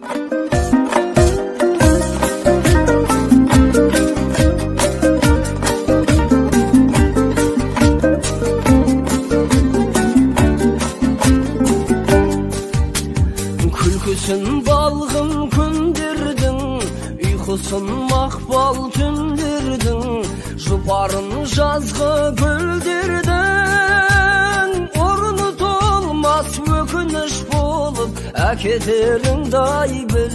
Külküsün balgın күндердің, ұйқысын мақпал түндердің, жұпарын жазғы гүлдердің, орны толмас өкініш болып, әкетеріңдай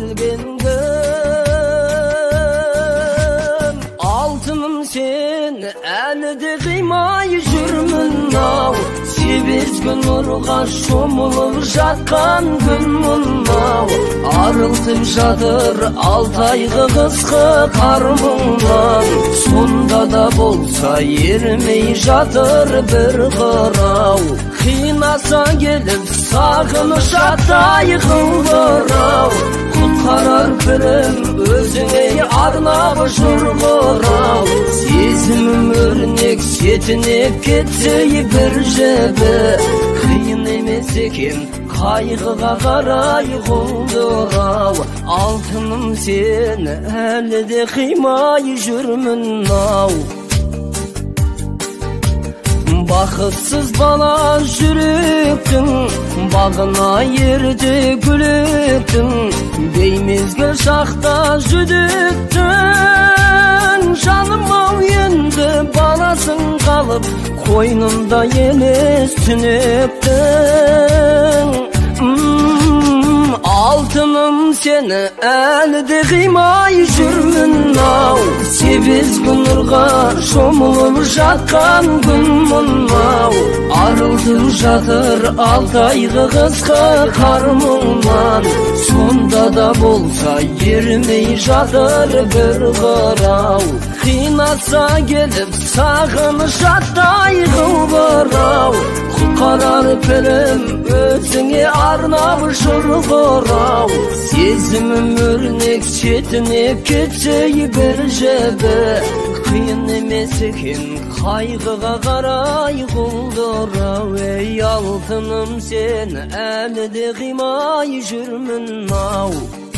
білгендім. Алтыным сен, әлі де қимай жүрмін-ау, себезгі нұрға шомылып жатқан күн мұнау. Арылтып жатыр алтайғы қысқы қар мұңнан, сонда да болса ермей жатыр бір қырау. Қинаса келіп сағыныш аттай қылғырау, құтқарар пірім өзіңе арнап жұрғырау. Сезімім өрнек сетінеп кетсе бір жебі, қиын емес екен қайғыға қарай құлдырау. Алтыным сен, әлі де қимай жүрмін-ау. Бақытсыз бала жүректің, бағына ерді күлектің, беймезгіл шақта жүдіктің. Жаным-ау енді баласың қалып, қойнымда елес түнектің. Алтыным сені, әлі де қимай жүрмін-ау, себезгі нұрға шомылып жатқан күн мұнау. Арылтып жатыр алтайғы қысқы қар мұңнан, сонда да болса ермей жатыр бір қырау. Қинаса келіп сағыныш аттай қылғырау, құтқарар пірім өзіңе арнап жұрғырау. Сезімім өрнек сетінеп кетсе бір жебі, қиын емес екен қайғыға қарай құлдырау. Ей алтыным сен, әлі де қимай жүрмін-ау.